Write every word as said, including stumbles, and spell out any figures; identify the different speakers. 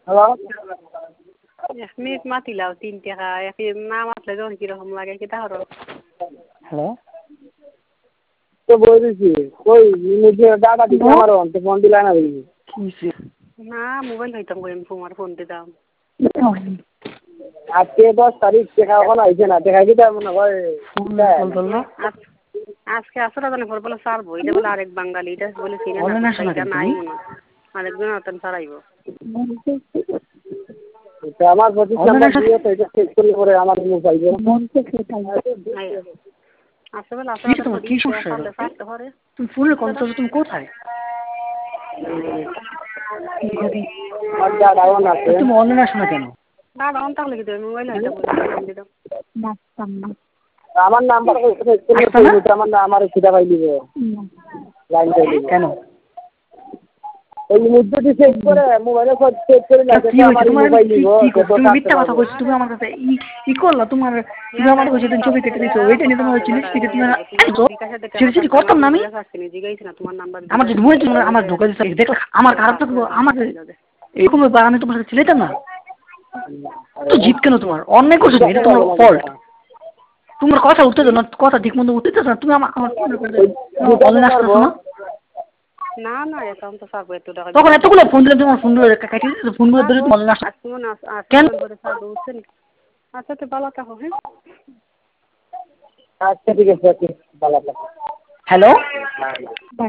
Speaker 1: Hello
Speaker 2: এক minute মাতিলাও তিন টাকা এক না মাতলে যখন কিরকম লাগে কি তাহলে
Speaker 3: হ্যালো
Speaker 1: তো বলেছি কই নিজে দাদা দিকে আমার অন্তে ফোন দিলা না দেখি
Speaker 3: কি
Speaker 2: না মোবাইল হইতাম কই আমি তোমার ফোন দিতাম
Speaker 1: আজকে দশ তারিখ দেখা এখন আইছে না দেখা কি মনে হয়
Speaker 2: আজ- আজকে আসলে জানি পর বলে সারবো এটা বলে আরেক বাঙালি এটা বলে চিনে
Speaker 3: বলে
Speaker 2: না
Speaker 3: না শোনা
Speaker 2: এটা
Speaker 3: কিন্তু
Speaker 2: নাই
Speaker 3: তুমি?
Speaker 2: মনে হয়। আরেকজন আতেন সারাইব
Speaker 1: তো আমার পঁচিশ নাম্বার দিয়ে তো এটা চেক করলে পরে আমার মুখ পাইবে
Speaker 2: আসলে বলে
Speaker 3: কি
Speaker 2: আসলে
Speaker 3: তোমার কি সমস্যা
Speaker 2: সারলে সারতে পারে
Speaker 3: তুমি ফোনের কথা তো তুমি কোথায়
Speaker 1: আমার দাদাও না আছে
Speaker 3: তুমি অনলাইনে আসো না কেন
Speaker 2: দাদা অন তাহলে কি দেবে মোবাইল হইতাম ফোন দিতাম
Speaker 1: আমার নাম্বার চেক
Speaker 3: আসতো না?
Speaker 1: করলে আমার আমার খিদা পাই দিব লাইন পাই
Speaker 3: কেন
Speaker 1: ওই মুদ্রাটি চেক করে মোবাইলে চেক করে
Speaker 3: কেন
Speaker 1: লাগে
Speaker 3: কি হয়েছে
Speaker 1: আমার
Speaker 3: তোমার
Speaker 1: মোবাইল
Speaker 3: কি
Speaker 1: দিব
Speaker 3: কি করছো?
Speaker 1: কত
Speaker 3: তুমি
Speaker 1: টাকা
Speaker 3: মিথ্যা কথা
Speaker 1: পাবো
Speaker 3: কইছো তুমি আমার কাছে ই ই করলা তোমার তুমি আমার কাছে তুমি ছবি কেটে দিছো ওইটা নিয়ে তোমার চিনি চিনি তুমি চিনি চিনি করতাম না আমি
Speaker 2: তোমার নাম্বার
Speaker 3: আমার যদি মনে ছিল আমার ধোকা দিচ্ছে দেখলে আমার খারাপ লাগলো আমার এরকম ব্যাপার আমি তোমার সাথে ছিলাম না তো জিত কেন তোমার অন্যায় করছো তুমি, এটা তোমার ফল্ট তোমার কথা উঠতেছো না কথা ঠিক মতো উঠতেছো না তুমি আমার আমার অনলাইন আসতেছো না
Speaker 2: না না অ্যাকাউন্ট তো সারবো একটু টাকা
Speaker 3: তখন এতগুলো ফোন দিলাম তোমার ফোন কাটিয়ে দিয়েছো ফোন করে ধরে তুমি অনলাইন আসতো কেন
Speaker 2: আচ্ছা তো ভালো থাকো হ্যাঁ
Speaker 1: আচ্ছা ঠিক আছে ভালো
Speaker 3: হ্যালো